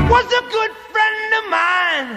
Was a good friend of mine.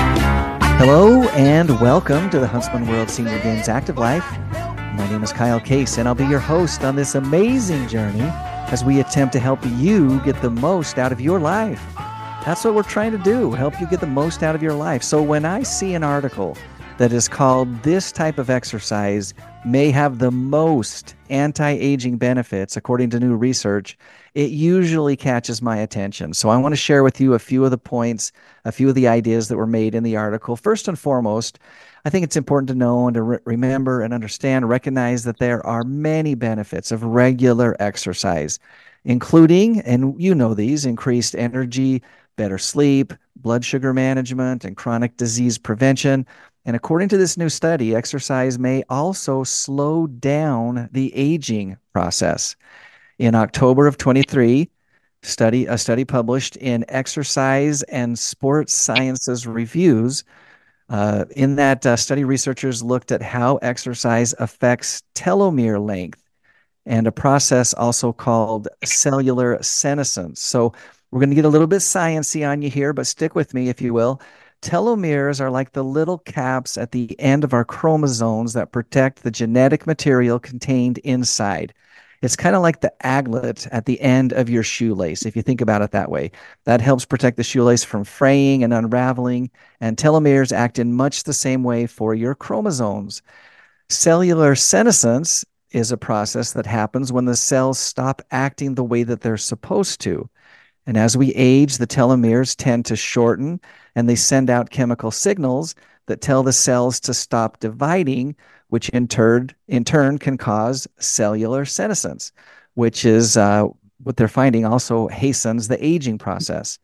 Hello and welcome to the Huntsman World Senior Games Active Life. My name is Kyle Case and I'll be your host on this amazing journey as we attempt to help you get the most out of your life. That's what we're trying to do, help you get the most out of your life. So when I see an article that is called "This type of exercise may have the most anti-aging benefits," according to new research, it usually catches my attention. So I want to share with you a few of the points, a few of the ideas that were made in the article. First and foremost, I think it's important to know and to remember and understand, recognize that there are many benefits of regular exercise, including, and you know these, increased energy, better sleep, blood sugar management, and chronic disease prevention. And according to this new study, exercise may also slow down the aging process. In October of 23, a study published in Exercise and Sports Sciences Reviews. In that study, researchers looked at how exercise affects telomere length and a process also called cellular senescence. So we're going to get a little bit sciencey on you here, but stick with me if you will. Telomeres are like the little caps at the end of our chromosomes that protect the genetic material contained inside. It's kind of like the aglet at the end of your shoelace, if you think about it that way. That helps protect the shoelace from fraying and unraveling, and telomeres act in much the same way for your chromosomes. Cellular senescence is a process that happens when the cells stop acting the way that they're supposed to. And as we age, the telomeres tend to shorten, and they send out chemical signals that tell the cells to stop dividing, which in turn can cause cellular senescence, which is what they're finding also hastens the aging process.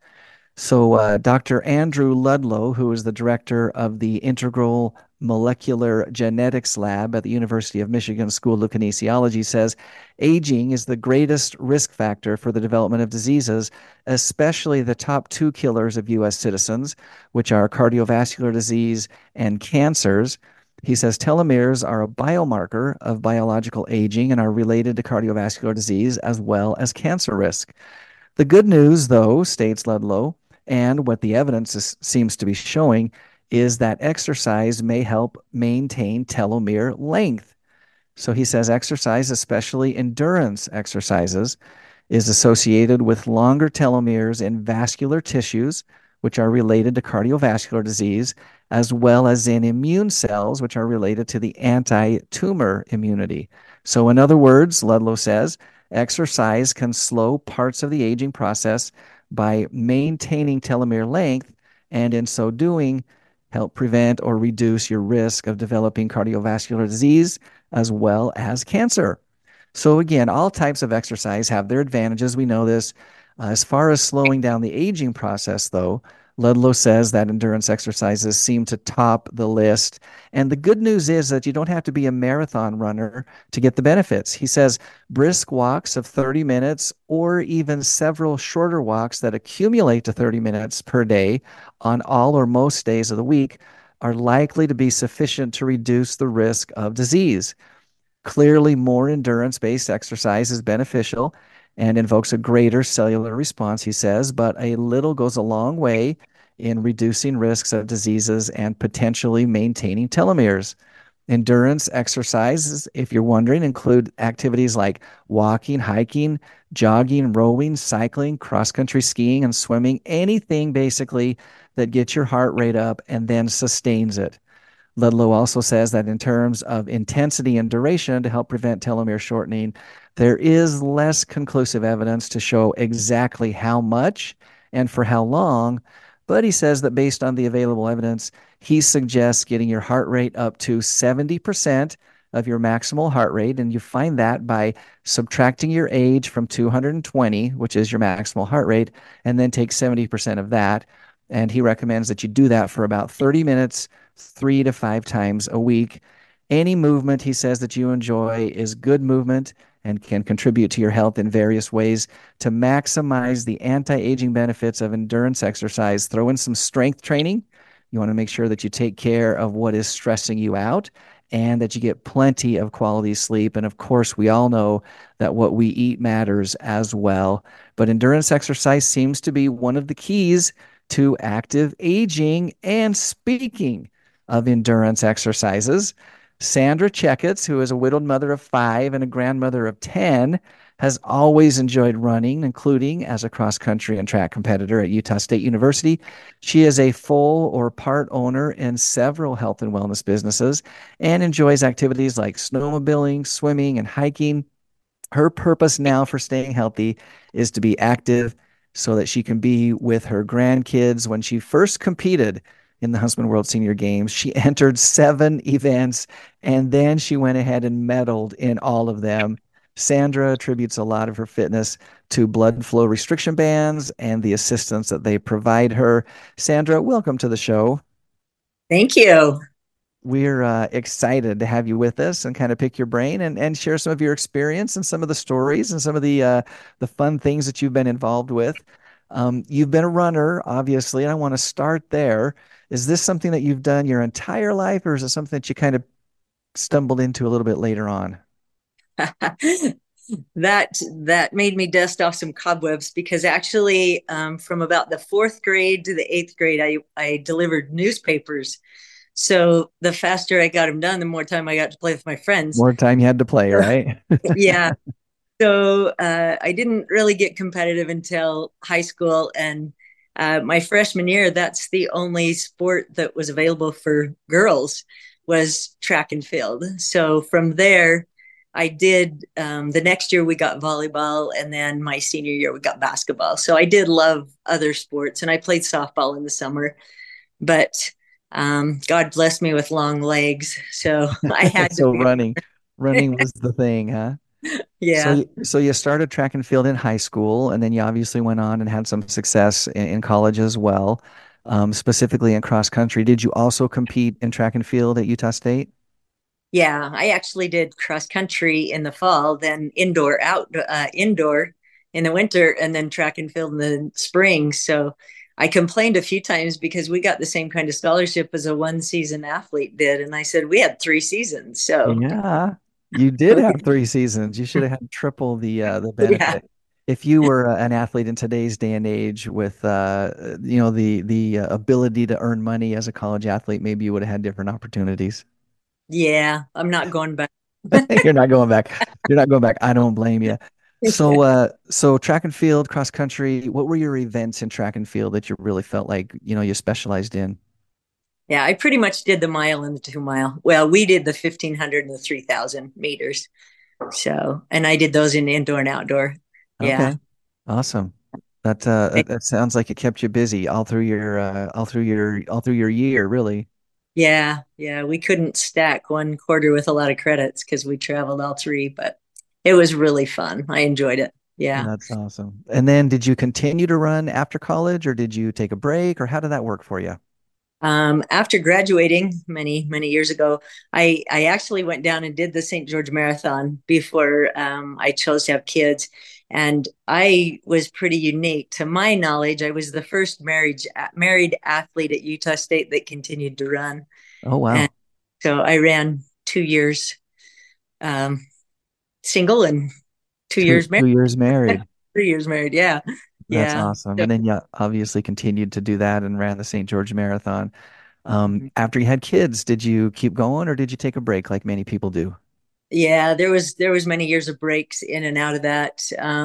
So Dr. Andrew Ludlow, who is the director of the Integral Molecular Genetics Lab at the University of Michigan School of Kinesiology, says aging is the greatest risk factor for the development of diseases, especially the top two killers of U.S. citizens, which are cardiovascular disease and cancers. He says telomeres are a biomarker of biological aging and are related to cardiovascular disease as well as cancer risk. The good news, though, states Ludlow, and what the evidence seems to be showing, is that exercise may help maintain telomere length. So he says exercise, especially endurance exercises, is associated with longer telomeres in vascular tissues, which are related to cardiovascular disease, as well as in immune cells, which are related to the anti-tumor immunity. So in other words, Ludlow says, exercise can slow parts of the aging process by maintaining telomere length, and in so doing, help prevent or reduce your risk of developing cardiovascular disease as well as cancer. So again, all types of exercise have their advantages. We know this. As far as slowing down the aging process, though, Ludlow says that endurance exercises seem to top the list. And the good news is that you don't have to be a marathon runner to get the benefits. He says brisk walks of 30 minutes or even several shorter walks that accumulate to 30 minutes per day on all or most days of the week are likely to be sufficient to reduce the risk of disease. Clearly, more endurance-based exercise is beneficial and invokes a greater cellular response, he says, but a little goes a long way in reducing risks of diseases and potentially maintaining telomeres. Endurance exercises, if you're wondering, include activities like walking, hiking, jogging, rowing, cycling, cross-country skiing, and swimming, anything basically that gets your heart rate up and then sustains it. Ludlow also says that in terms of intensity and duration to help prevent telomere shortening, there is less conclusive evidence to show exactly how much and for how long, but he says that based on the available evidence, he suggests getting your heart rate up to 70% of your maximal heart rate, and you find that by subtracting your age from 220, which is your maximal heart rate, and then take 70% of that. And he recommends that you do that for about 30 minutes, 3 to 5 times a week. Any movement, he says, that you enjoy is good movement and can contribute to your health in various ways. To maximize the anti-aging benefits of endurance exercise, throw in some strength training. You want to make sure that you take care of what is stressing you out and that you get plenty of quality sleep. And of course, we all know that what we eat matters as well. But endurance exercise seems to be one of the keys to active aging. And speaking of endurance exercises, Sandra Checketts, who is a widowed mother of five and a grandmother of 10, has always enjoyed running, including as a cross country and track competitor at Utah State University. She is a full or part owner in several health and wellness businesses and enjoys activities like snowmobiling, swimming, and hiking. Her purpose now for staying healthy is to be active so that she can be with her grandkids. When she first competed in the Huntsman World Senior Games, she entered 7 events and then she went ahead and medaled in all of them. Sandra attributes a lot of her fitness to blood flow restriction bands and the assistance that they provide her. Sandra, welcome to the show. Thank you. We're excited to have you with us and kind of pick your brain and share some of your experience and some of the stories and some of the fun things that you've been involved with. You've been a runner, obviously, and I want to start there. Is this something that you've done your entire life, or is it something that you kind of stumbled into a little bit later on? That made me dust off some cobwebs because actually, from about the fourth grade to the eighth grade, I delivered newspapers. So the faster I got them done, the more time I got to play with my friends. More time you had to play, right? Yeah. So I didn't really get competitive until high school, and my freshman year, that's the only sport that was available for girls was track and field. So from there, I did the next year we got volleyball, and then my senior year we got basketball. So I did love other sports, and I played softball in the summer, but God blessed me with long legs, so I had to So be. running was the thing, huh? So, Yeah. so you started track and field in high school, and then you obviously went on and had some success in college as well, specifically in cross country. Did you also compete in track and field at Utah State? Yeah, I actually did cross country in the fall, then indoor in the winter, and then track and field in the spring. So I complained a few times because we got the same kind of scholarship as a one season athlete did, and I said we had 3 seasons. So Yeah, you did have 3 seasons. You should have had triple the yeah, benefit. If you were an athlete in today's day and age with the ability to earn money as a college athlete, maybe you would have had different opportunities. yeah, I'm not going back. You're not going back. You're not going back. I don't blame you. So track and field, cross country, what were your events in track and field that you really felt like, you specialized in? Yeah, I pretty much did the mile and the 2 mile. Well, we did the 1,500 and the 3,000 meters. So, and I did those in indoor and outdoor. Yeah. Okay. Awesome. That sounds like it kept you busy all through your year, really. Yeah. Yeah. We couldn't stack one quarter with a lot of credits because we traveled all three, but it was really fun. I enjoyed it. Yeah. That's awesome. And then did you continue to run after college or did you take a break or how did that work for you? After graduating many years ago, I actually went down and did the St. George Marathon before I chose to have kids, and I was pretty unique. To my knowledge, I was the first married athlete at Utah State that continued to run, Oh, and wow. so I ran 2 years um, single and two Two years married, two years married. 3 years married. Yeah, That's yeah. awesome. So, And then you obviously continued to do that and ran the St. George Marathon. mhm. After you had kids, did you keep going or did you take a break like many people do? Yeah, there was many years of breaks in and out of that.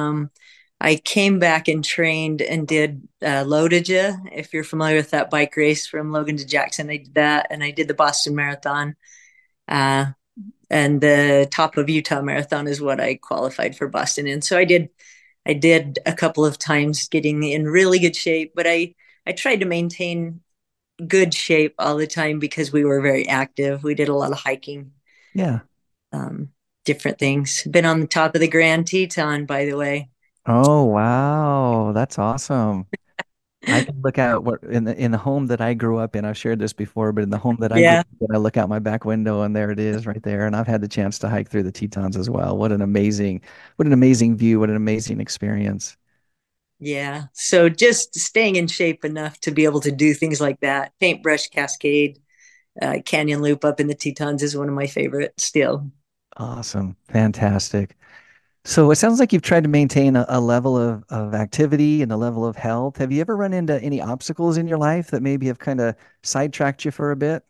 I came back and trained and did Lodija, if you're familiar with that bike race from Logan to Jackson. I did that, and I did the Boston Marathon, uh, and the top of Utah Marathon is what I qualified for Boston in. So I did a couple of times getting in really good shape, but I tried to maintain good shape all the time because we were very active. We did a lot of hiking, Yeah. um, different things. Been on the top of the Grand Teton, by the way. Oh, wow. That's awesome. I can look out what in the home that I grew up in. I've shared this before, but in the home that I grew Yeah, up in, I look out my back window and there it is right there. And I've had the chance to hike through the Tetons as well. What an amazing view. What an amazing experience. yeah. So just staying in shape enough to be able to do things like that. Paintbrush Cascade. Canyon Loop up in the Tetons is one of my favorites still. Awesome. Fantastic. So it sounds like you've tried to maintain a level of activity and a level of health. Have you ever run into any obstacles in your life that maybe have kind of sidetracked you for a bit?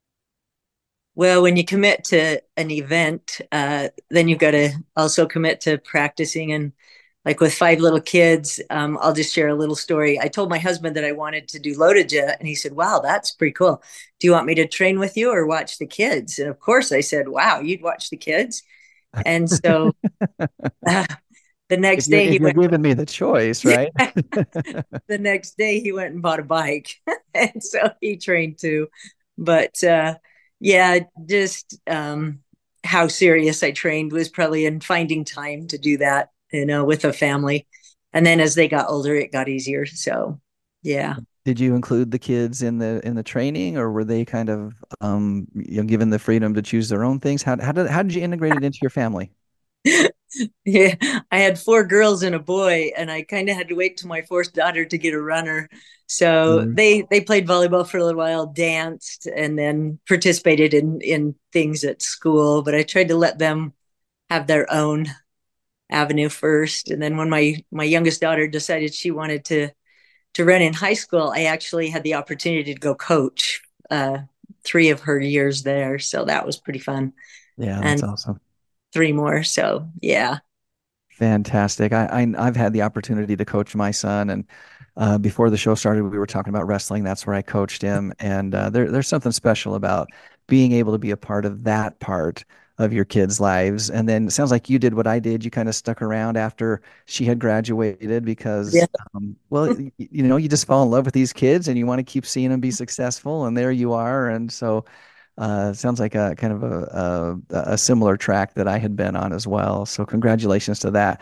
Well, when you commit to an event, then you've got to also commit to practicing. And like with five little kids, I'll just share a little story. I told my husband that I wanted to do Lotaja, and he said, "Wow, that's pretty cool. Do you want me to train with you or watch the kids?" And of course, I said, "Wow, you'd watch the kids." And so uh, the If next you're day if he you're went. giving me the choice, right? The next day he went and bought a bike, and so he trained too. But yeah, just how serious I trained was probably in finding time to do that, with a family. And then as they got older, it got easier. So yeah. Did you include the kids in the training, or were they kind of given the freedom to choose their own things? How did you integrate it into your family? Yeah, I had four girls and a boy, and I kind of had to wait till my fourth daughter to get a runner. So Mhm. they played volleyball for a little while, danced, and then participated in things at school. But I tried to let them have their own avenue first. And then when my youngest daughter decided she wanted to run in high school, I actually had the opportunity to go coach three of her years there. So that was pretty fun, Yeah, that's and awesome. three more. So yeah. Fantastic. I've had the opportunity to coach my son, and before the show started, we were talking about wrestling. That's where I coached him, and there's something special about being able to be a part of that part of your kids' lives. And then it sounds like you did what I did. You kind of stuck around after she had graduated because, Yeah. well, you just fall in love with these kids, and you want to keep seeing them be successful. And there you are. And so sounds like a kind of a similar track that I had been on as well. So congratulations to that.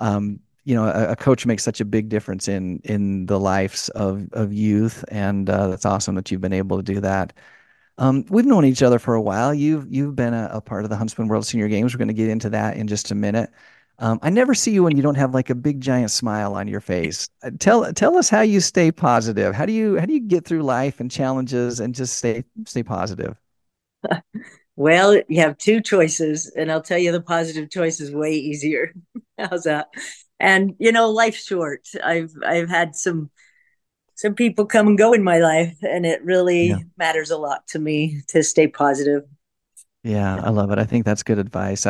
A coach makes such a big difference in the lives of youth, and that's awesome that you've been able to do that. We've known each other for a while. You've been a part of the Huntsman World Senior Games. We're going to get into that in just a minute. I never see you when you don't have like a big giant smile on your face. Tell us how you stay positive. How do you get through life and challenges and just stay positive? Well, you have two choices, and I'll tell you the positive choice is way easier. How's that? And life's short. I've had some people come and go in my life, and it Yeah. really matters a lot to me to stay positive. Yeah, I love it. I think that's good advice.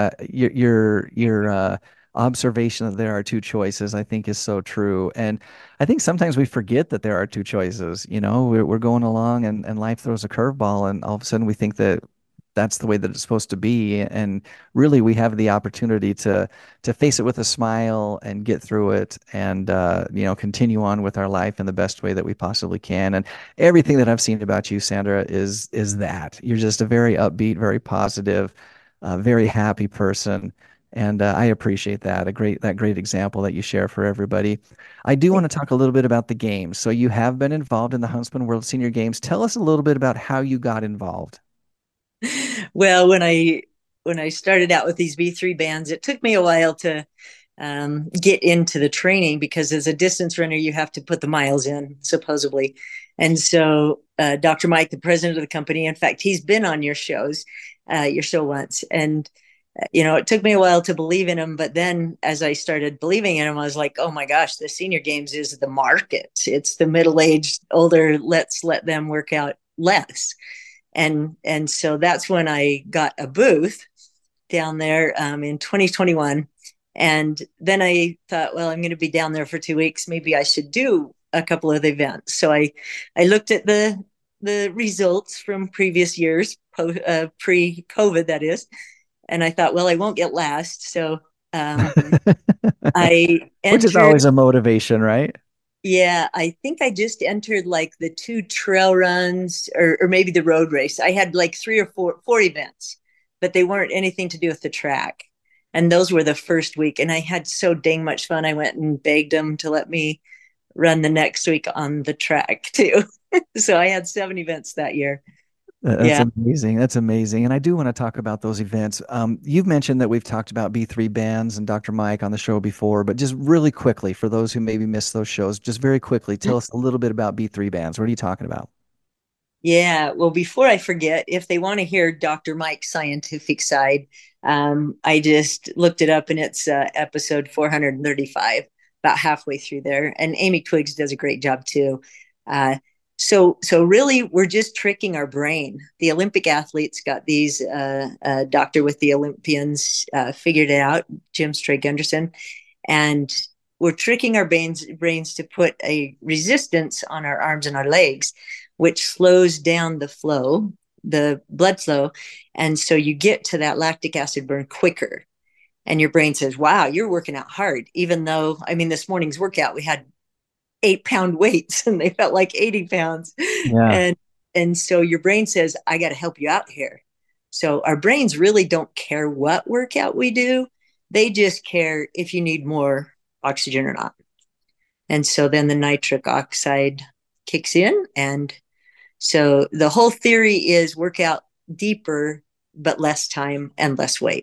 Your observation that there are two choices, I think, is so true. And I think sometimes we forget that there are two choices. We're going along and life throws a curveball, and all of a sudden we think that that's the way that it's supposed to be. And really, we have the opportunity to face it with a smile and get through it, and continue on with our life in the best way that we possibly can. And everything that I've seen about you, Sandra, is that you're just a very upbeat, very positive, very happy person. And I appreciate that. That great example that you share for everybody. I do want to talk a little bit about the games. So you have been involved in the Huntsman World Senior Games. Tell us a little bit about how you got involved. Well, when I started out with these B3 bands, it took me a while to get into the training because as a distance runner, you have to put the miles in, supposedly. And so Dr. Mike, the president of the company, in fact, he's been on your show once. And, it took me a while to believe in him. But then as I started believing in him, I was like, oh my gosh, the senior games is the market. It's the middle-aged, older, let's let them work out less. And so that's when I got a booth down there in 2021. And then I thought, well, I'm going to be down there for 2 weeks. Maybe I should do a couple of events. So I looked at the results from previous years, pre-COVID, that is, and I thought, well, I won't get last. So I Which is entered. always a motivation, right? Yeah, I think I just entered like the two trail runs or maybe the road race. I had like three or four events, but they weren't anything to do with the track. And those were the first week. And I had so dang much fun. I went and begged them to let me run the next week on the track too. So I had 7 events that year. That's Yeah. amazing. That's amazing. And I do want to talk about those events. You've mentioned that we've talked about B3 bands and Dr. Mike on the show before, but just really quickly, for those who maybe missed those shows, just very quickly, tell us a little bit about B3 bands. What are you talking about? Yeah. Well, before I forget, if they want to hear Dr. Mike's scientific side, I just looked it up and it's episode 435, about halfway through there. And Amy Twigs does a great job too. Uh, so really, we're just tricking our brain. The Olympic athletes got these, Doctor with the Olympians figured it out, Jim Stray Gunderson. And we're tricking our brains to put a resistance on our arms and our legs, which slows down the blood flow. And so you get to that lactic acid burn quicker. And your brain says, wow, you're working out hard. Even though, I mean, this morning's workout, we had 8-pound weights and they felt like 80 pounds. Yeah. And, and so your brain says, I got to help you out here. So our brains really don't care what workout we do. They just care if you need more oxygen or not. And so then the nitric oxide kicks in. And so the whole theory is work out deeper, but less time and less weight.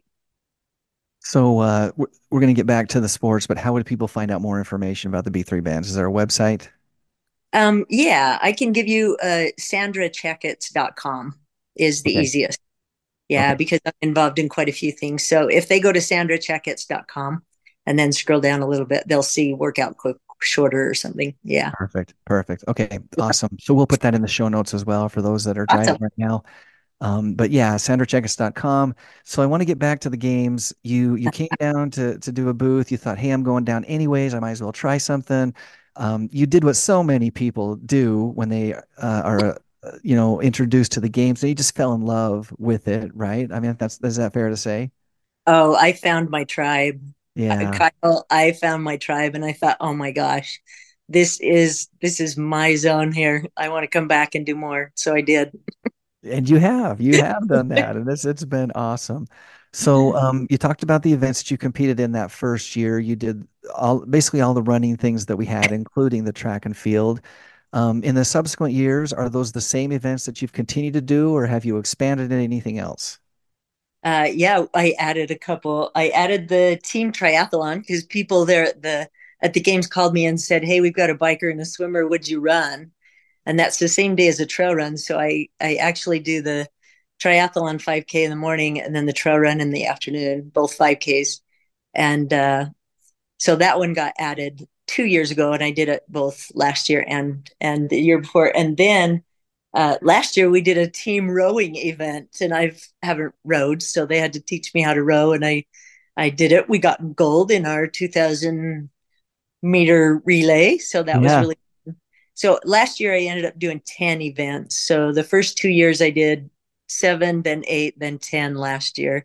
So we're going to get back to the sports, but how would people find out more information about the B3 bands? Is there a website? Yeah, I can give you sandracheckets.com is the Okay. easiest. Yeah, Okay. because I'm involved in quite a few things. So if they go to sandracheckets.com and then scroll down a little bit, they'll see workout quick shorter or something. Yeah. Perfect. Perfect. Okay. Awesome. So we'll put that in the show notes as well for those that are driving Awesome. right now. But yeah, sandracheckis.com. So I want to get back to the games. You came down to do a booth. You thought, hey, I'm going down anyways. I might as well try something. You did what so many people do when they are introduced to the games. They just fell in love with it, right? I mean, that's is that fair to say? Oh, I found my tribe. Yeah. Kyle, I found my tribe and I thought, oh my gosh, this is my zone here. I want to come back and do more. So I did. And you have done that, and it's been awesome. So, you talked about the events that you competed in that first year. You did basically all the running things that we had, including the track and field. In the subsequent years, are those the same events that you've continued to do, or have you expanded in anything else? Yeah, I added a couple. I added the team triathlon because people there at the games called me and said, "Hey, we've got a biker and a swimmer. Would you run?" And that's the same day as a trail run. So I actually do the triathlon 5K in the morning and then the trail run in the afternoon, both 5Ks. And so that one got added 2 years ago, and I did it both last year and the year before. And then last year we did a team rowing event, and I haven't rowed, so they had to teach me how to row, and I did it. We got gold in our 2,000-meter relay, so that was Yeah. really. So last year I ended up doing 10 events. So the first 2 years I did 7, then 8, then 10 last year.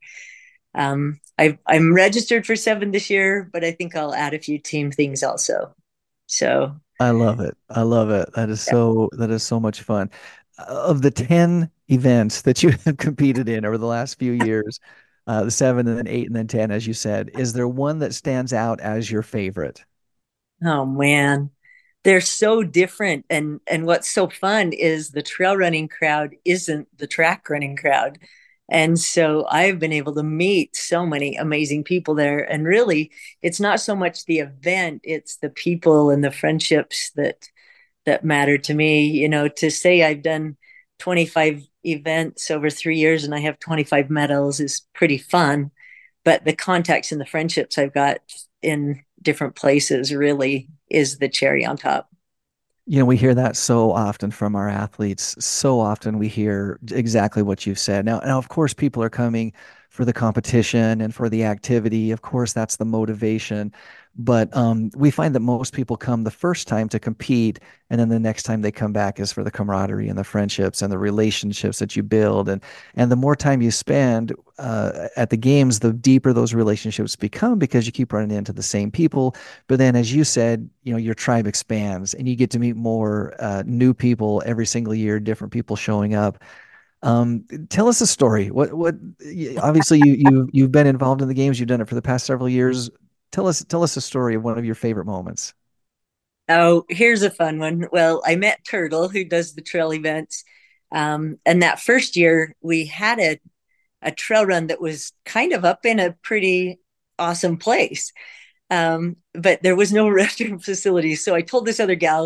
I'm registered for 7 this year, but I think I'll add a few team things also. So I love it. I love it. That is so much fun. Of the 10 events that you have competed in over the last few years, the 7 and then 8 and then 10, as you said, is there one that stands out as your favorite? oh man, they're so different. And what's so fun is the trail running crowd isn't the track running crowd. And so I've been able to meet so many amazing people there. And really, it's not so much the event, it's the people and the friendships that matter to me. To say I've done 25 events over 3 years and I have 25 medals is pretty fun. But the contacts and the friendships I've got in different places really is the cherry on top. We hear that so often from our athletes. So often we hear exactly what you've said. Now, of course, people are coming for the competition and for the activity. Of course, that's the motivation. But we find that most people come the first time to compete, and then the next time they come back is for the camaraderie and the friendships and the relationships that you build. And the more time you spend at the games, the deeper those relationships become because you keep running into the same people. But then, as you said, your tribe expands and you get to meet more new people every single year, different people showing up. Tell us a story. Obviously you've been involved in the games. You've done it for the past several years. Tell us a story of one of your favorite moments. Oh, here's a fun one. Well, I met Turtle, who does the trail events. And that first year, we had a trail run that was kind of up in a pretty awesome place. But there was no restroom facility. So I told this other gal,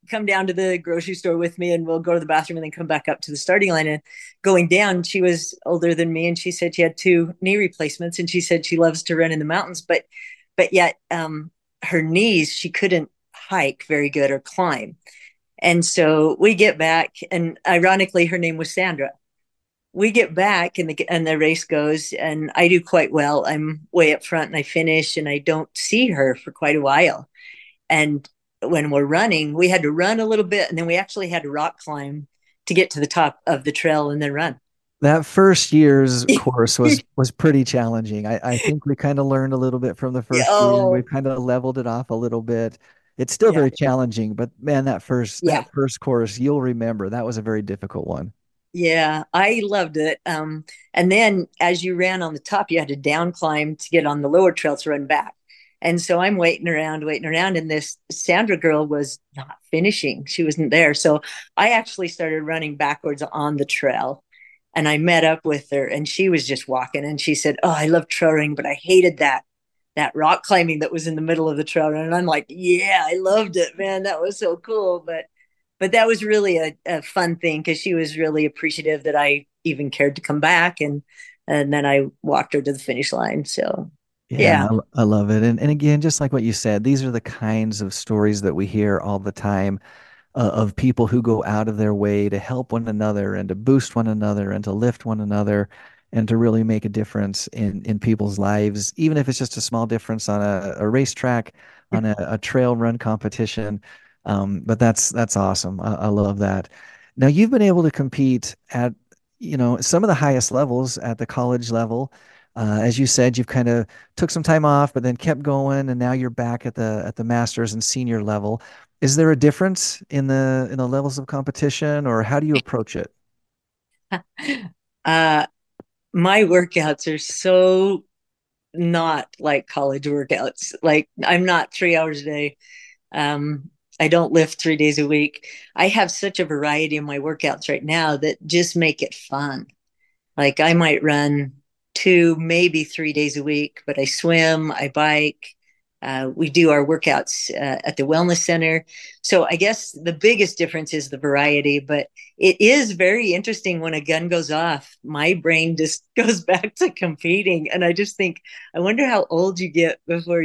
come down to the grocery store with me and we'll go to the bathroom and then come back up to the starting line. And going down, she was older than me and she said she had 2 knee replacements and she said she loves to run in the mountains, but yet her knees, she couldn't hike very good or climb. And so we get back, and ironically, her name was Sandra. We get back, and the race goes, and I do quite well. I'm way up front, and I finish, and I don't see her for quite a while. And when we're running, we had to run a little bit, and then we actually had to rock climb to get to the top of the trail and then run. That first year's course was pretty challenging. I think we kind of learned a little bit from the first year. Oh, We've kind of leveled it off a little bit. It's still yeah, very challenging, but man, that first yeah. that first course, you'll remember that was a very difficult one. Yeah, I loved it. And then as you ran on the top, you had to down climb to get on the lower trail to run back. And so I'm waiting around, and this Sandra girl was not finishing. She wasn't there. So I actually started running backwards on the trail, and I met up with her, and she was just walking, and she said, "Oh, I love trail running, but I hated that rock climbing that was in the middle of the trail run." And I'm like, "Yeah, I loved it, man. That was so cool." But that was really a fun thing because she was really appreciative that I even cared to come back, and then I walked her to the finish line. So Yeah, yeah. I love it. And again, just like what you said, these are the kinds of stories that we hear all the time of people who go out of their way to help one another and to boost one another and to lift one another and to really make a difference in people's lives, even if it's just a small difference on a racetrack, on a trail run competition. But that's awesome. I love that. Now you've been able to compete at, some of the highest levels at the college level. As you said, you've kind of took some time off, but then kept going, and now you're back at the masters and senior level. Is there a difference in the levels of competition, or how do you approach it? uh, my workouts are so not like college workouts. Like I'm not 3 hours a day. I don't lift 3 days a week. I have such a variety in my workouts right now that just make it fun. Like I might run 2, maybe 3 days a week, but I swim, I bike. We do our workouts at the wellness center. So I guess the biggest difference is the variety, but it is very interesting when a gun goes off. My brain just goes back to competing. And I just think, I wonder how old you get before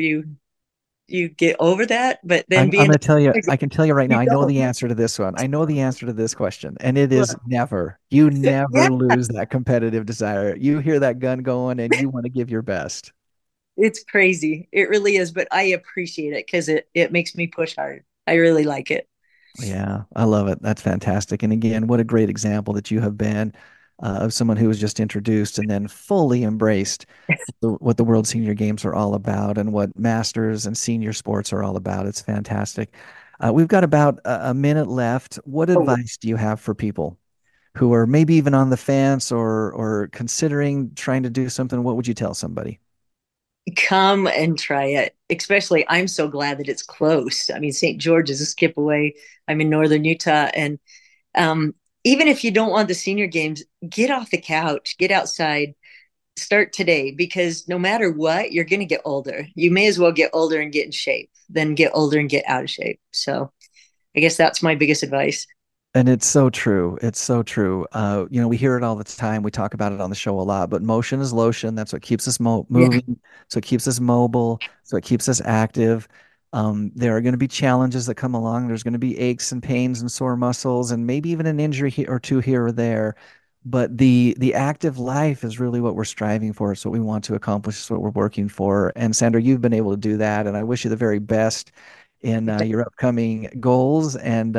you get over that. But then I'm being going to tell you, I can tell you right now, you I know don't. the answer to this one. I know the answer to this question, and it is never. You Yeah, never lose that competitive desire. You hear that gun going and you want to give your best. it's crazy. It really is, but I appreciate it because it makes me push hard. I really like it. Yeah, I love it. That's fantastic. And again, what a great example that you have been of someone who was just introduced and then fully embraced what the World Senior Games are all about and what masters and senior sports are all about. It's fantastic. We've got about a minute left. What Oh, advice do you have for people who are maybe even on the fence or considering trying to do something? What would you tell somebody? come and try it. Especially, I'm so glad that it's close. I mean, St. George is a skip away. I'm in northern Utah, and um, even if you don't want the senior games, get off the couch, get outside, start today because no matter what, you're going to get older. You may as well get older and get in shape than get older and get out of shape. So I guess that's my biggest advice. And it's so true. It's so true. We hear it all the time. We talk about it on the show a lot, but motion is lotion. That's what keeps us Yeah. moving. So it keeps us mobile. So it keeps us active. There are going to be challenges that come along. There's going to be aches and pains and sore muscles and maybe even an injury or two here or there. But the active life is really what we're striving for. It's what we want to accomplish. It's what we're working for. And Sandra, you've been able to do that. And I wish you the very best in your upcoming goals,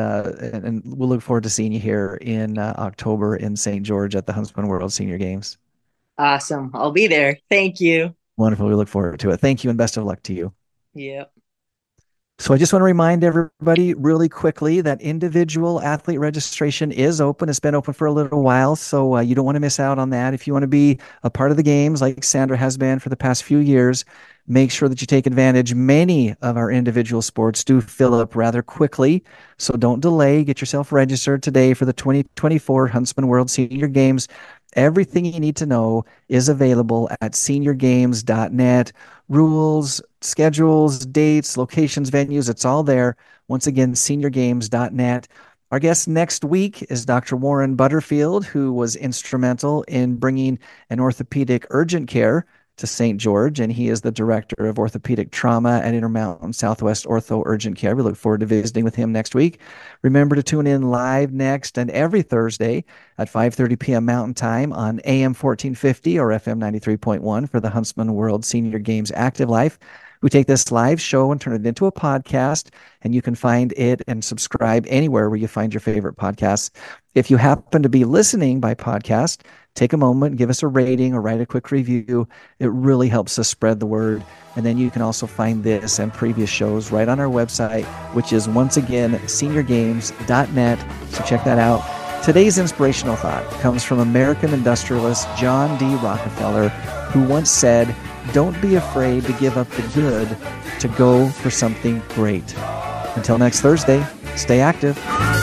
and we'll look forward to seeing you here in October in St. George at the Huntsman World Senior Games. Awesome. I'll be there. Thank you. Wonderful. We look forward to it. Thank you and best of luck to you. Yeah. So I just want to remind everybody really quickly that individual athlete registration is open. It's been open for a little while, so you don't want to miss out on that. If you want to be a part of the games like Sandra has been for the past few years, make sure that you take advantage. Many of our individual sports do fill up rather quickly, so don't delay. Get yourself registered today for the 2024 Huntsman World Senior Games. Everything you need to know is available at seniorgames.net. Rules, schedules, dates, locations, venues, it's all there. Once again, seniorgames.net. Our guest next week is Dr. Warren Butterfield, who was instrumental in bringing an orthopedic urgent care to St. George, and he is the director of orthopedic trauma at Intermountain Southwest Ortho Urgent Care. We look forward to visiting with him next week. Remember to tune in live next and every Thursday at 5:30 p.m. Mountain Time on AM 1450 or FM 93.1 for the Huntsman World Senior Games Active Life. We take this live show and turn it into a podcast, and you can find it and subscribe anywhere where you find your favorite podcasts. If you happen to be listening by podcast, take a moment, give us a rating or write a quick review. It really helps us spread the word. And then you can also find this and previous shows right on our website, which is once again seniorgames.net. So check that out. Today's inspirational thought comes from American industrialist John D. Rockefeller, who once said, "Don't be afraid to give up the good to go for something great." Until next Thursday, stay active.